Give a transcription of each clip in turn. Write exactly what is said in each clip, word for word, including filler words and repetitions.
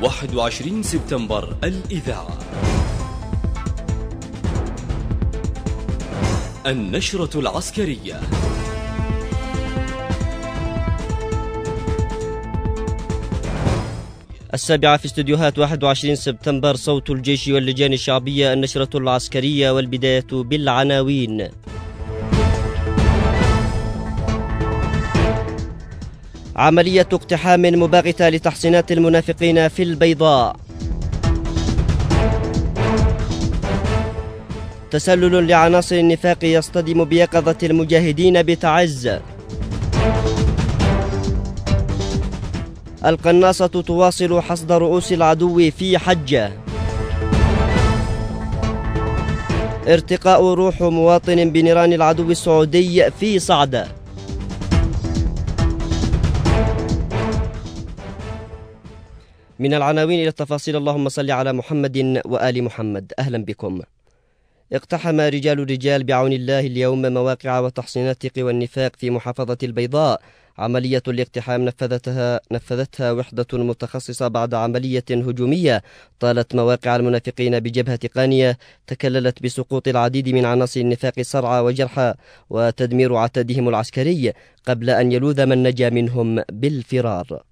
واحد وعشرين سبتمبر الإذاعة. النشرة العسكرية. السابعة في استديوهات واحد وعشرين سبتمبر، صوت الجيش واللجان الشعبية، النشرة العسكرية، والبداية بالعناوين. عملية اقتحام مباغتة لتحصينات المنافقين في البيضاء. تسلل لعناصر النفاق يصطدم بيقظة المجاهدين بتعز. القناصة تواصل حصد رؤوس العدو في حجة. ارتقاء روح مواطن بنيران العدو السعودي في صعدة. من العناوين إلى التفاصيل. اللهم صل على محمد وآل محمد. أهلا بكم. اقتحم رجال الرجال بعون الله اليوم مواقع وتحصينات قوى النفاق في محافظة البيضاء. عملية الاقتحام نفذتها نفذتها وحدة متخصصة بعد عملية هجومية طالت مواقع المنافقين بجبهة قانية، تكللت بسقوط العديد من عناصر النفاق صرعى وجرحى وتدمير عتادهم العسكري قبل أن يلوذ من نجا منهم بالفرار.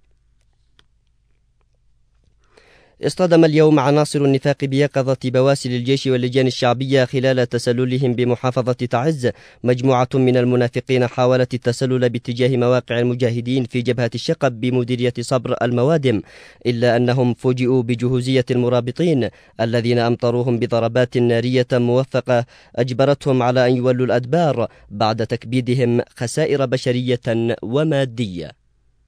اصطدم اليوم عناصر النفاق بيقظة بواسل الجيش واللجان الشعبية خلال تسللهم بمحافظة تعز. مجموعة من المنافقين حاولت التسلل باتجاه مواقع المجاهدين في جبهة الشقب بمديرية صبر الموادم، إلا أنهم فوجئوا بجهوزية المرابطين الذين أمطروهم بضربات نارية موفقة أجبرتهم على أن يولوا الأدبار بعد تكبيدهم خسائر بشرية ومادية.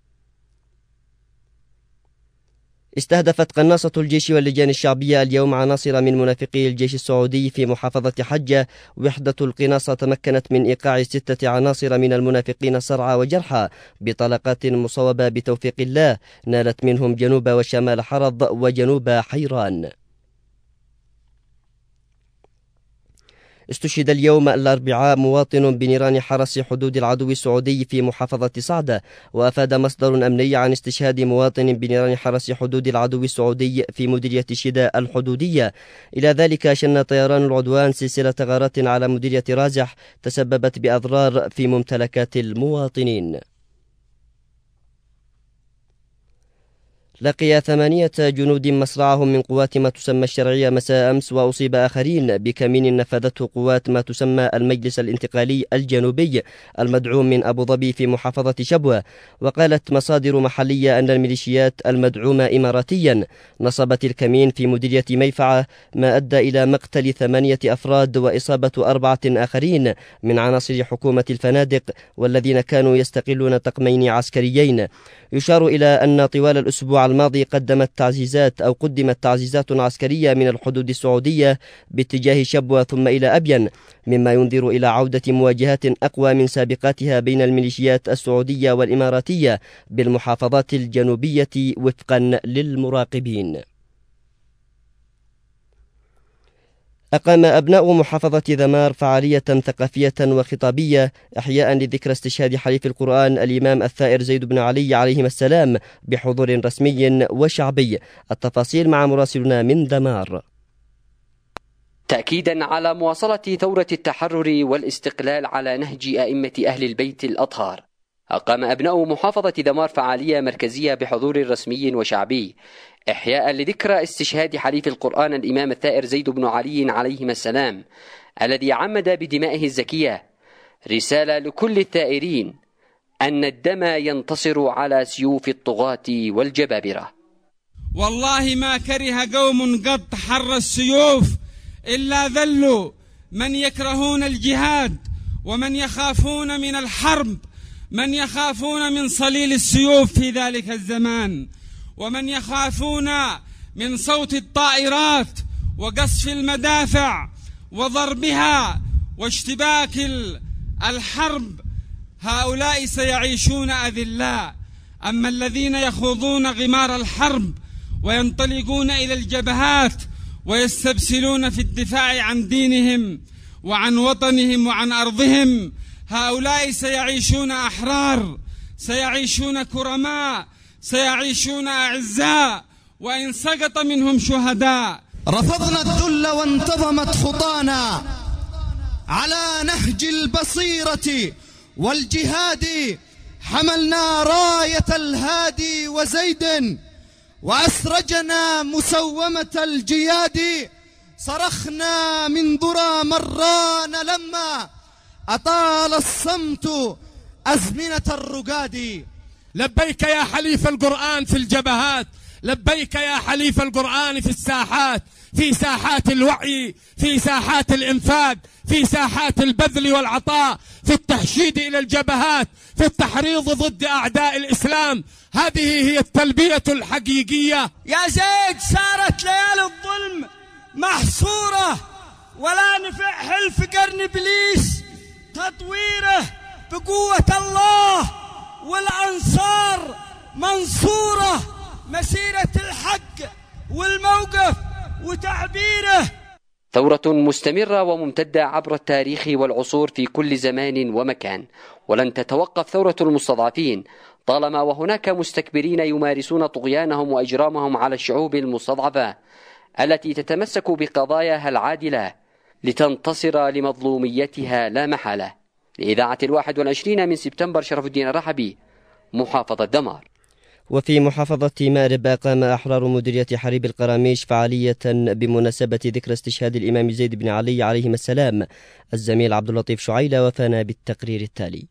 استهدفت قناصة الجيش واللجان الشعبية اليوم عناصر من منافقي الجيش السعودي في محافظة حجة. وحدة القناصة تمكنت من إيقاع ستة عناصر من المنافقين صرعى وجرحى بطلقات مصوبة بتوفيق الله، نالت منهم جنوب وشمال حرض وجنوب حيران. استشهد اليوم الأربعاء مواطن بنيران حرس حدود العدو السعودي في محافظة صعدة. وأفاد مصدر أمني عن استشهاد مواطن بنيران حرس حدود العدو السعودي في مديرية شداء الحدودية. إلى ذلك شن طيران العدوان سلسلة غارات على مديرية رازح تسببت بأضرار في ممتلكات المواطنين. لقي ثمانية جنود مصرعهم من قوات ما تسمى الشرعية مساء أمس، وأصيب آخرين بكمين نفذته قوات ما تسمى المجلس الانتقالي الجنوبي المدعوم من أبو ظبي في محافظة شبوة. وقالت مصادر محلية أن الميليشيات المدعومة إماراتيا نصبت الكمين في مديرية ميفعة، ما أدى إلى مقتل ثمانية أفراد وإصابة أربعة آخرين من عناصر حكومة الفنادق والذين كانوا يستقلون طقمين عسكريين. يشار إلى أن طوال الأسبوع الماضي قدمت تعزيزات أو قدمت تعزيزات عسكرية من الحدود السعودية باتجاه شبوة ثم إلى أبين، مما ينذر إلى عودة مواجهات أقوى من سابقاتها بين الميليشيات السعودية والإماراتية بالمحافظات الجنوبية وفقا للمراقبين. أقام أبناء محافظة ذمار فعالية ثقافية وخطابية إحياء لذكرى استشهاد حليف القرآن الإمام الثائر زيد بن علي عليهما السلام بحضور رسمي وشعبي. التفاصيل مع مراسلنا من ذمار. تأكيدا على مواصلة ثورة التحرر والاستقلال على نهج أئمة أهل البيت الأطهار، أقام أبناء محافظة ذمار فعالية مركزية بحضور رسمي وشعبي إحياء لذكرى استشهاد حليف القرآن الإمام الثائر زيد بن علي عليهما السلام الذي عمد بدمائه الزكية رسالة لكل الثائرين أن الدم ينتصر على سيوف الطغاة والجبابرة. والله ما كره قوم قد حر السيوف إلا ذلوا من يكرهون الجهاد ومن يخافون من الحرب، من يخافون من صليل السيوف في ذلك الزمان، ومن يخافون من صوت الطائرات وقصف المدافع وضربها واشتباك الحرب. هؤلاء سيعيشون أذلاء. أما الذين يخوضون غمار الحرب وينطلقون إلى الجبهات ويستبسلون في الدفاع عن دينهم وعن وطنهم وعن أرضهم، هؤلاء سيعيشون أحرار، سيعيشون كرماء، سيعيشون أعزاء، وإن سقط منهم شهداء. رفضنا الذل وانتظمت خطانا على نهج البصيرة والجهاد، حملنا راية الهادي وزيد وأسرجنا مسومة الجياد، صرخنا من ذرى مران لما أطال الصمت أزمنة الرقاد. لبيك يا حليف القرآن في الجبهات، لبيك يا حليف القرآن في الساحات، في ساحات الوعي، في ساحات الإنفاذ، في ساحات البذل والعطاء، في التحشيد إلى الجبهات، في التحريض ضد أعداء الإسلام. هذه هي التلبية الحقيقية. يا زيد صارت ليالي الظلم محصورة، ولا نفع حلف قرن إبليس تطويره، بقوة الله والأنصار منصورة، مسيرة الحق والموقف وتعبيره. ثورة مستمرة وممتدة عبر التاريخ والعصور في كل زمان ومكان، ولن تتوقف ثورة المستضعفين طالما وهناك مستكبرين يمارسون طغيانهم وإجرامهم على الشعوب المستضعفة التي تتمسك بقضاياها العادلة لتنتصر لمظلوميتها لا محالة. لإذاعة الواحد والعشرين من سبتمبر، شرف الدين الرحبي، محافظة دمار. وفي محافظة مأرب أقام أحرار مديرية حريب القراميش فعالية بمناسبة ذكرى استشهاد الإمام زيد بن علي عليهما السلام. الزميل عبد اللطيف شعيلة وفانا بالتقرير التالي.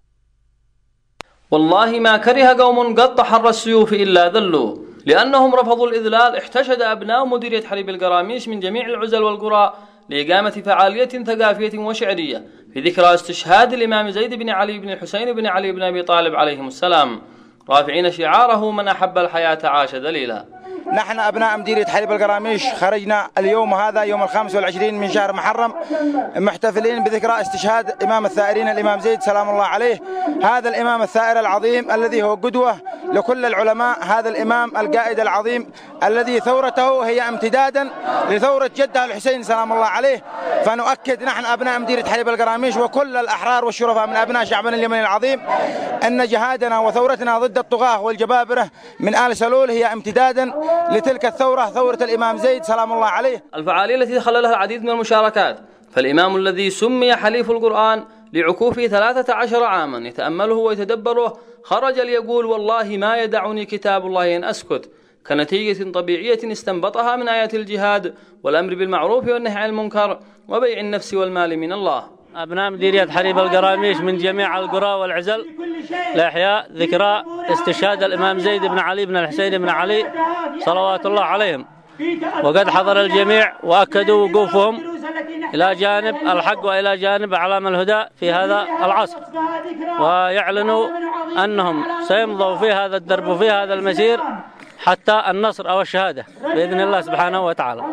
والله ما كره قوم قد حر السيوف إلا ذلوا، لأنهم رفضوا الإذلال. احتشد أبناء مديرية حريب القراميش من جميع العزل والقرى لإقامة فعالية ثقافية وشعرية في ذكرى استشهاد الإمام زيد بن علي بن الحسين بن علي بن أبي طالب عليهم السلام، رافعين شعاره من أحب الحياة عاش ذليلا. نحن أبناء مديرية حريب القراميش خرجنا اليوم هذا يوم الخامس والعشرين من شهر محرم محتفلين بذكرى استشهاد إمام الثائرين الإمام زيد سلام الله عليه. هذا الإمام الثائر العظيم الذي هو قدوة لكل العلماء، هذا الإمام القائد العظيم الذي ثورته هي امتدادا لثورة جده الحسين سلام الله عليه. فنؤكد نحن أبناء مديرية حريب القراميش وكل الأحرار والشرفاء من أبناء شعبنا اليمني العظيم أن جهادنا وثورتنا ضد الطغاة والجبابرة من آل سلول هي امتدادا لتلك الثورة، ثورة الإمام زيد سلام الله عليه. الفعالية التي خللها العديد من المشاركات، فالإمام الذي سمي حليف القرآن لعكوفه ثلاثة عشر عاما يتأمله ويتدبره خرج ليقول والله ما يدعني كتاب الله أن أسكت، كنتيجة طبيعية استنبطها من آيات الجهاد والأمر بالمعروف والنهي عن المنكر وبيع النفس والمال من الله. أبناء مديرية حريب القراميش من جميع القرى والعزل لإحياء ذكرى استشهاد الإمام زيد بن علي بن الحسين بن علي صلوات الله عليهم، وقد حضر الجميع وأكدوا وقوفهم إلى جانب الحق وإلى جانب أعلام الهدى في هذا العصر، ويعلنوا أنهم سيمضوا في هذا الدرب وفي هذا المسير حتى النصر أو الشهادة بإذن الله سبحانه وتعالى.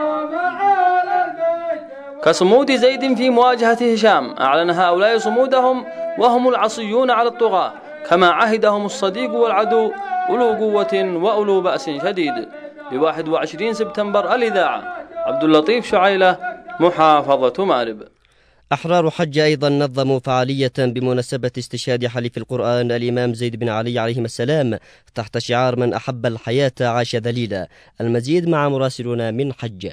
كصمود زيد في مواجهة هشام، أعلن هؤلاء صمودهم وهم العصيون على الطغاة، كما عهدهم الصديق والعدو أولو قوة وأولو بأس شديد. لواحد وعشرين سبتمبر، الإذاعة، عبد اللطيف شعيلة، محافظة مأرب. أحرار حج أيضا نظموا فعالية بمناسبة استشهاد حليف القرآن الإمام زيد بن علي عليهما السلام تحت شعار من أحب الحياة عاش ذليلا. المزيد مع مراسلنا من حج.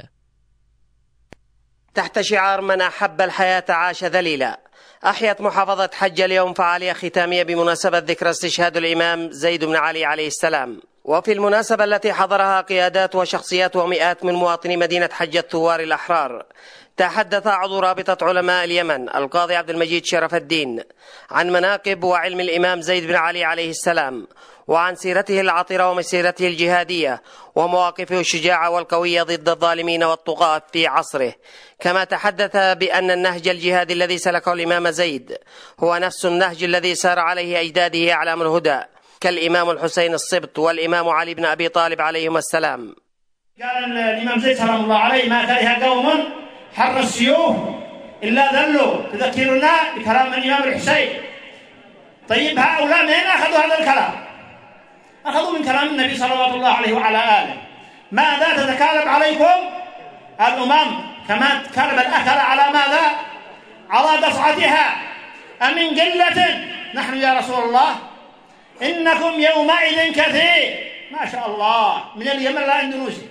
تحت شعار من أحب الحياة عاش ذليلا، أحيت محافظة حج اليوم فعالية ختامية بمناسبة ذكرى استشهاد الإمام زيد بن علي عليه السلام. وفي المناسبة التي حضرها قيادات وشخصيات ومئات من مواطني مدينة حج الثوار الأحرار، تحدث عضو رابطة علماء اليمن القاضي عبد المجيد شرف الدين عن مناقب وعلم الإمام زيد بن علي عليه السلام، وعن سيرته العطرة ومسيرته الجهادية ومواقفه الشجاعة والقوية ضد الظالمين والطغاة في عصره. كما تحدث بأن النهج الجهادي الذي سلكه الإمام زيد هو نفس النهج الذي سار عليه أجداده أعلام الهدى كالإمام الحسين الصبت والإمام علي بن أبي طالب عليهما السلام. قال الإمام زيد سلام الله عليه ما كره قوم حر السيوف إلا ذلوا، تذكرنا بكلام الإمام الحسين. طيب هؤلاء من أين أخذوا هذا الكلام؟ أخذوا من كلام النبي صلى الله عليه وعلى آله. ماذا تتكالب عليكم الأمم كما تكالب الأكل على ماذا؟ على دفعتها أمن قلة نحن يا رسول الله؟ إنكم يومئذ كثير. ما شاء الله من اليمن لإندونيسيا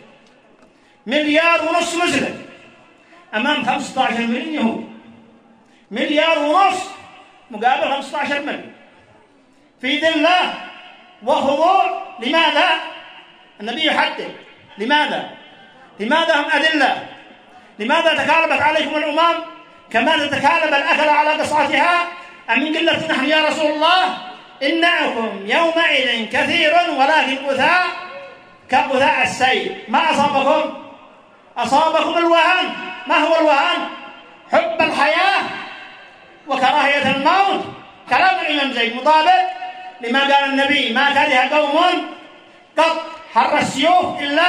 مليار ونص مسلم أمام خمسة عشر مليون يهود. مليار ونص مقابل خمسة عشر مليون في ذلة وخضوع. لماذا؟ النبي يحدد لماذا؟ لماذا هم أذلة؟ لماذا تكالبت عليكم الأمم كما تتكالب الأكل على قصعتها؟ أم من قلة نحن يا رسول الله؟ إنكم يومئذ كثير ولكن غثاء كغثاء السيل. ما أصابكم؟ أصابكم الوهن. ما هو الوهن؟ حب الحياة وكراهية الموت. كلام الإمام زيد مطابق لما قال النبي: ما كره قوم قط حر السيوف إلا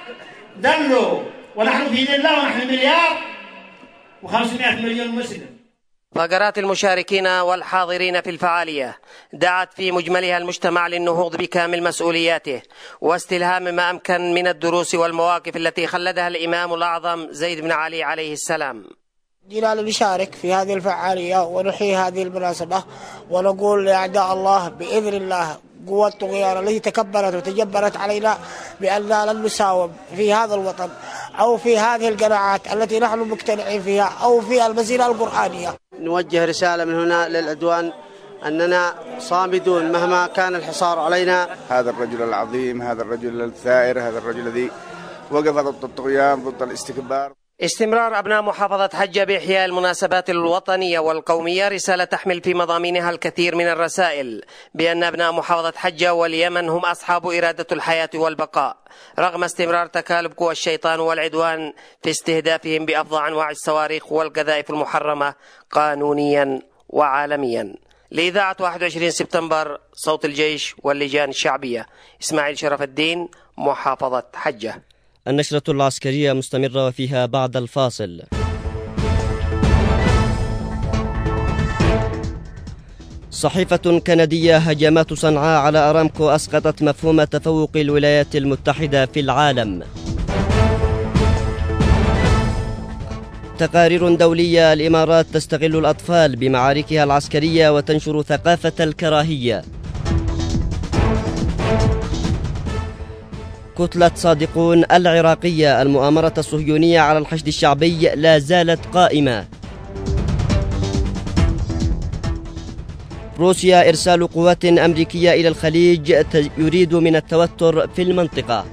دلوا. ونحن في ذلة ونحن مليار وخمسمائة مليون مسلم. فقرات المشاركين والحاضرين في الفعالية دعت في مجملها المجتمع للنهوض بكامل مسؤولياته واستلهام ما أمكن من الدروس والمواقف التي خلدها الإمام الأعظم زيد بن علي عليه السلام. جينا لنشارك في هذه الفعالية ونحيي هذه المناسبة ونقول لأعداء الله بإذن الله قوة الطغيان التي تكبرت وتجبرت علينا بأننا لن نساوم في هذا الوطن أو في هذه القناعات التي نحن مقتنعين فيها أو في المسيرة القرآنية. نوجه رسالة من هنا للعدوان أننا صامدون مهما كان الحصار علينا. هذا الرجل العظيم، هذا الرجل الثائر، هذا الرجل الذي وقف ضد الطغيان ضد الاستكبار. استمرار أبناء محافظة حجة بإحياء المناسبات الوطنية والقومية رسالة تحمل في مضامينها الكثير من الرسائل بأن أبناء محافظة حجة واليمن هم أصحاب إرادة الحياة والبقاء رغم استمرار تكالب قوى الشيطان والعدوان في استهدافهم بأفظع أنواع الصواريخ والقذائف المحرمة قانونيا وعالميا. لإذاعة واحد وعشرين سبتمبر صوت الجيش واللجان الشعبية، إسماعيل شرف الدين، محافظة حجة. النشرة العسكرية مستمرة وفيها بعد الفاصل. صحيفة كندية: هجمات صنعاء على أرامكو أسقطت مفهوم تفوق الولايات المتحدة في العالم. تقارير دولية: الإمارات تستغل الأطفال بمعاركها العسكرية وتنشر ثقافة الكراهية. كتلة صادقون العراقية: المؤامرة الصهيونية على الحشد الشعبي لا زالت قائمة. روسيا: إرسال قوات أمريكية إلى الخليج يريد من التوتر في المنطقة.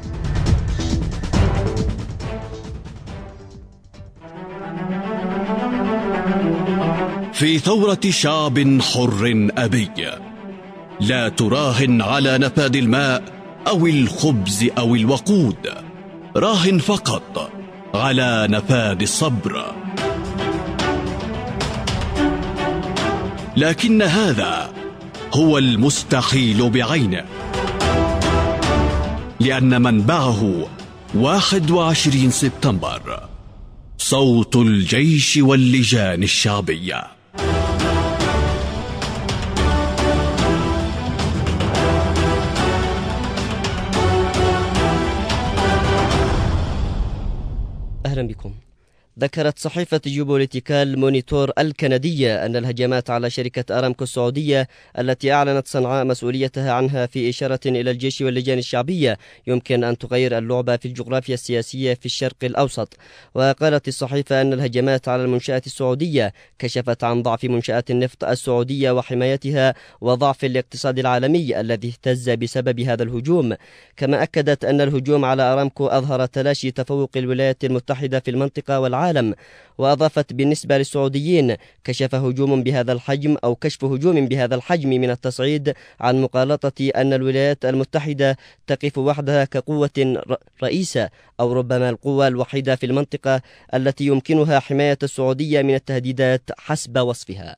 في ثورة شعب حر أبي لا تراهن على نفاذ الماء أو الخبز أو الوقود، راهن فقط على نفاذ الصبر. لكن هذا هو المستحيل بعينه، لأن منبعه واحد وعشرين سبتمبر، صوت الجيش واللجان الشعبية. أهلا بكم. ذكرت صحيفة جيوبوليتيكال مونيتور الكندية أن الهجمات على شركة أرامكو السعودية التي أعلنت صنعاء مسؤوليتها عنها في إشارة إلى الجيش واللجان الشعبية يمكن أن تغير اللعبة في الجغرافيا السياسية في الشرق الأوسط. وقالت الصحيفة أن الهجمات على المنشآت السعودية كشفت عن ضعف منشآت النفط السعودية وحمايتها وضعف الاقتصاد العالمي الذي اهتز بسبب هذا الهجوم. كما أكدت أن الهجوم على أرامكو أظهر تلاشي تفوق الولايات المتحدة في المنطقة والعالم. وأضافت: بالنسبة للسعوديين كشف هجوم بهذا الحجم أو كشف هجوم بهذا الحجم من التصعيد عن مقالطة أن الولايات المتحدة تقف وحدها كقوة رئيسة أو ربما القوة الوحيدة في المنطقة التي يمكنها حماية السعودية من التهديدات حسب وصفها.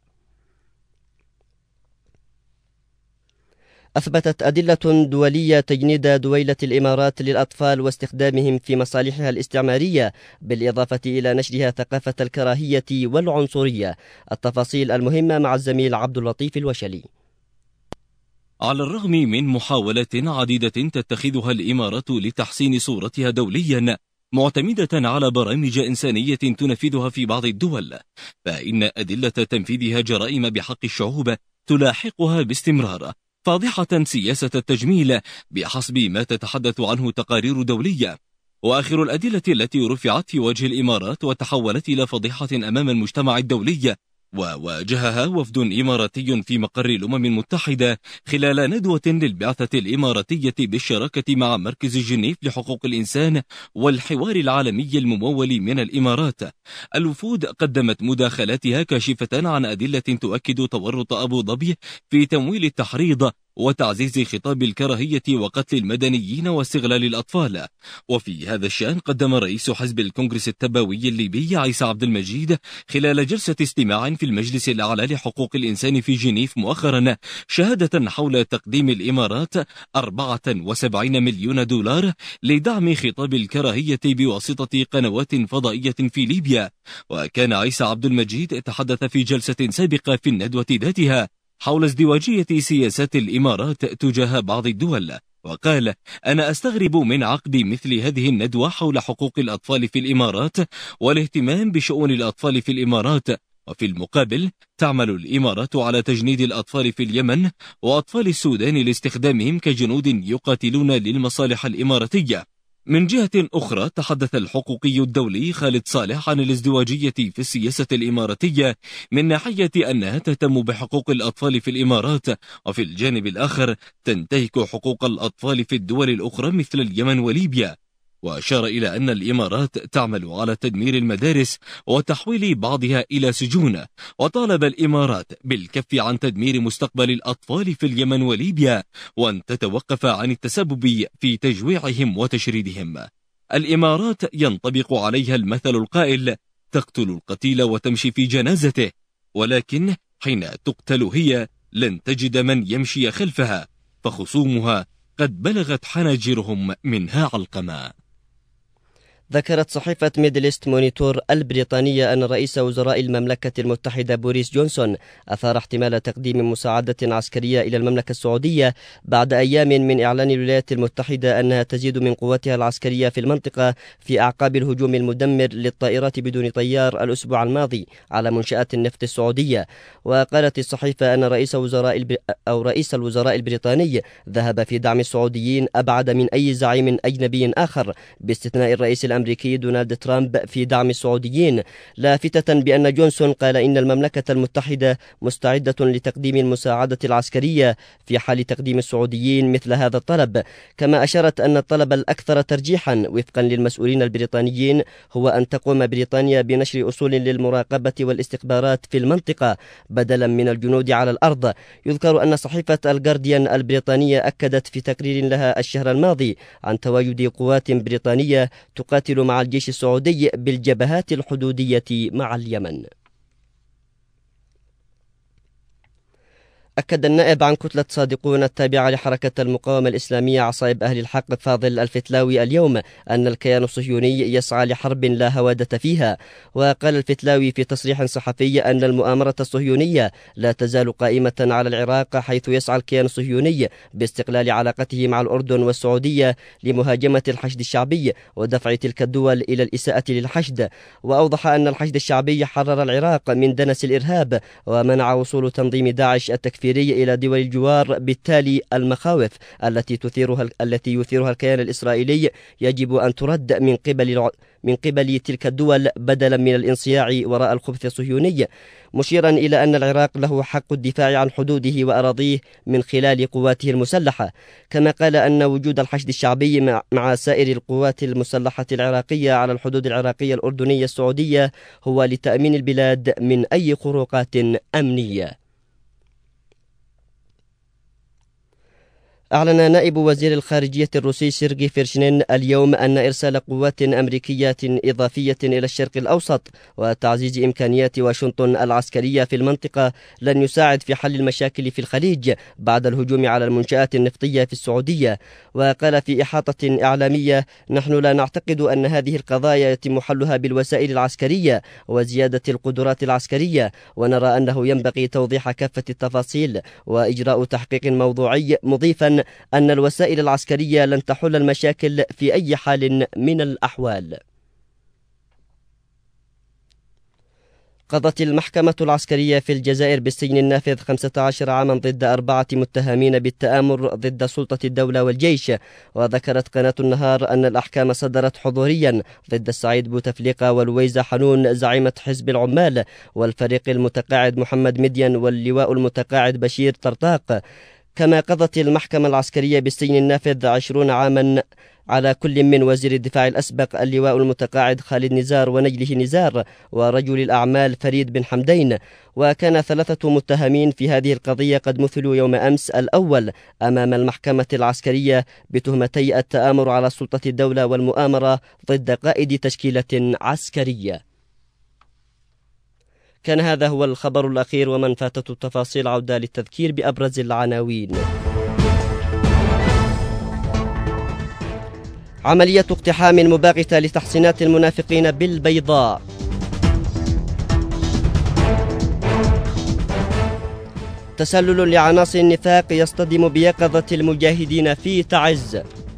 أثبتت أدلة دولية تجنيد دويلة الإمارات للأطفال واستخدامهم في مصالحها الاستعمارية، بالإضافة إلى نشرها ثقافة الكراهية والعنصرية. التفاصيل المهمة مع الزميل عبد اللطيف الوشلي. على الرغم من محاولات عديدة تتخذها الإمارات لتحسين صورتها دوليا معتمدة على برامج إنسانية تنفذها في بعض الدول، فإن أدلة تنفيذها جرائم بحق الشعوب تلاحقها باستمرار، فاضحة سياسة التجميل بحسب ما تتحدث عنه تقارير دولية. وآخر الأدلة التي رفعت في وجه الإمارات وتحولت إلى فضيحة أمام المجتمع الدولي وواجهها وفد إماراتي في مقر الأمم المتحدة خلال ندوة للبعثة الإماراتية بالشراكة مع مركز جنيف لحقوق الإنسان والحوار العالمي الممول من الإمارات. الوفود قدمت مداخلاتها كاشفة عن أدلة تؤكد تورط أبو ظبي في تمويل التحريض وتعزيز خطاب الكراهية وقتل المدنيين واستغلال الأطفال. وفي هذا الشأن قدم رئيس حزب الكونغرس التبوي الليبي عيسى عبد المجيد خلال جلسة استماع في المجلس الأعلى لحقوق الإنسان في جنيف مؤخرا شهادة حول تقديم الإمارات أربعة وسبعين مليون دولار لدعم خطاب الكراهية بواسطة قنوات فضائية في ليبيا. وكان عيسى عبد المجيد تحدث في جلسة سابقة في الندوة ذاتها حول ازدواجية سياسات الإمارات تجاه بعض الدول، وقال: أنا أستغرب من عقد مثل هذه الندوة حول حقوق الأطفال في الإمارات والاهتمام بشؤون الأطفال في الإمارات، وفي المقابل تعمل الإمارات على تجنيد الأطفال في اليمن وأطفال السودان لاستخدامهم كجنود يقاتلون للمصالح الإماراتية. من جهة أخرى تحدث الحقوقي الدولي خالد صالح عن الازدواجية في السياسة الإماراتية من ناحية أنها تهتم بحقوق الأطفال في الإمارات، وفي الجانب الآخر تنتهك حقوق الأطفال في الدول الأخرى مثل اليمن وليبيا. وأشار إلى أن الإمارات تعمل على تدمير المدارس وتحويل بعضها إلى سجون، وطالب الإمارات بالكف عن تدمير مستقبل الأطفال في اليمن وليبيا وأن تتوقف عن التسبب في تجويعهم وتشريدهم. الإمارات ينطبق عليها المثل القائل: تقتل القتيل وتمشي في جنازته، ولكن حين تقتل هي لن تجد من يمشي خلفها، فخصومها قد بلغت حناجرهم منها علقما. ذكرت صحيفة ميدلست مونيتور البريطانية أن رئيس وزراء المملكة المتحدة بوريس جونسون أثار احتمال تقديم مساعدة عسكرية إلى المملكة السعودية بعد أيام من إعلان الولايات المتحدة أنها تزيد من قواتها العسكرية في المنطقة في أعقاب الهجوم المدمر للطائرات بدون طيار الأسبوع الماضي على منشآت النفط السعودية. وقالت الصحيفة أن رئيس وزراء الب... أو رئيس الوزراء البريطاني ذهب في دعم السعوديين أبعد من أي زعيم أجنبي آخر باستثناء الرئيس الأمريكي الأمريكي دونالد ترامب في دعم السعوديين، لافتة بأن جونسون قال إن المملكة المتحدة مستعدة لتقديم المساعدة العسكرية في حال تقديم السعوديين مثل هذا الطلب. كما أشارت أن الطلب الأكثر ترجيحا وفقا للمسؤولين البريطانيين هو أن تقوم بريطانيا بنشر أصول للمراقبة والاستخبارات في المنطقة بدلا من الجنود على الأرض. يذكر أن صحيفة الجارديان البريطانية أكدت في تقرير لها الشهر الماضي عن تواجد قوات بريطانية تقاتل مع الجيش السعودي بالجبهات الحدودية مع اليمن. أكد النائب عن كتلة صادقون التابعة لحركة المقاومة الإسلامية عصائب أهل الحق فاضل الفتلاوي اليوم أن الكيان الصهيوني يسعى لحرب لا هوادة فيها. وقال الفتلاوي في تصريح صحفي أن المؤامرة الصهيونية لا تزال قائمة على العراق، حيث يسعى الكيان الصهيوني باستقلال علاقته مع الأردن والسعودية لمهاجمة الحشد الشعبي ودفع تلك الدول إلى الإساءة للحشد. وأوضح أن الحشد الشعبي حرر العراق من دنس الإرهاب ومنع وصول تنظيم داعش التكفيري إلى دول الجوار، بالتالي المخاوف التي تثيرها التي يثيرها الكيان الإسرائيلي يجب أن ترد من قبل من قبل تلك الدول بدلا من الانصياع وراء الخبث الصهيوني، مشيرا إلى أن العراق له حق الدفاع عن حدوده وأراضيه من خلال قواته المسلحة. كما قال أن وجود الحشد الشعبي مع سائر القوات المسلحة العراقية على الحدود العراقية الأردنية السعودية هو لتأمين البلاد من أي خروقات أمنية. أعلن نائب وزير الخارجية الروسي سيرجي فيرشنين اليوم أن إرسال قوات أمريكية إضافية إلى الشرق الأوسط وتعزيز إمكانيات واشنطن العسكرية في المنطقة لن يساعد في حل المشاكل في الخليج بعد الهجوم على المنشآت النفطية في السعودية. وقال في إحاطة إعلامية: نحن لا نعتقد أن هذه القضايا يتم حلها بالوسائل العسكرية وزيادة القدرات العسكرية، ونرى أنه ينبغي توضيح كافة التفاصيل وإجراء تحقيق موضوعي، مضيفا أن الوسائل العسكرية لن تحل المشاكل في أي حال من الأحوال. قضت المحكمة العسكرية في الجزائر بالسجن النافذ خمسة عشر عاما ضد أربعة متهمين بالتآمر ضد سلطة الدولة والجيش. وذكرت قناة النهار أن الأحكام صدرت حضوريا ضد السعيد بوتفليقة والويزة حنون زعيمة حزب العمال، والفريق المتقاعد محمد مدين، واللواء المتقاعد بشير طرطاق. كما قضت المحكمة العسكرية بالسجن النافذ عشرون عاما على كل من وزير الدفاع الأسبق اللواء المتقاعد خالد نزار ونجله نزار ورجل الأعمال فريد بن حمدين. وكان ثلاثة متهمين في هذه القضية قد مثلوا يوم أمس الأول أمام المحكمة العسكرية بتهمتي التآمر على سلطة الدولة والمؤامرة ضد قائد تشكيلة عسكرية. كان هذا هو الخبر الأخير، ومن فاتته التفاصيل عودة للتذكير بأبرز العناوين. عملية اقتحام مباغتة لتحصينات المنافقين بالبيضاء. تسلل لعناصر النفاق يصطدم بيقظة المجاهدين في تعز.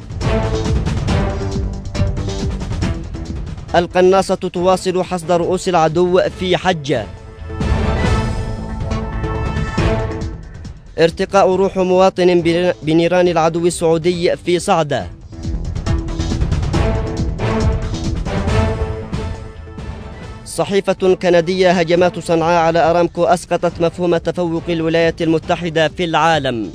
القناصة تواصل حصد رؤوس العدو في حجة. ارتقاء روح مواطن بنيران العدو السعودي في صعدة. صحيفة كندية: هجمات صنعاء على أرامكو أسقطت مفهوم تفوق الولايات المتحدة في العالم.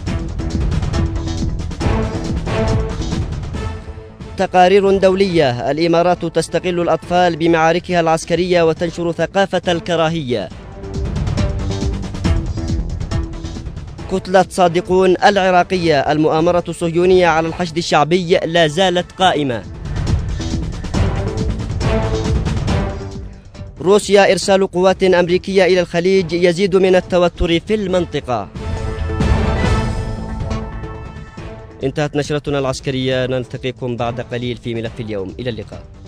تقارير دولية: الإمارات تستغل الأطفال بمعاركها العسكرية وتنشر ثقافة الكراهية. كتلة صادقون العراقية: المؤامرة الصهيونية على الحشد الشعبي لا زالت قائمة. روسيا: إرسال قوات أمريكية إلى الخليج يزيد من التوتر في المنطقة. انتهت نشرتنا العسكرية، نلتقيكم بعد قليل في ملف اليوم. إلى اللقاء.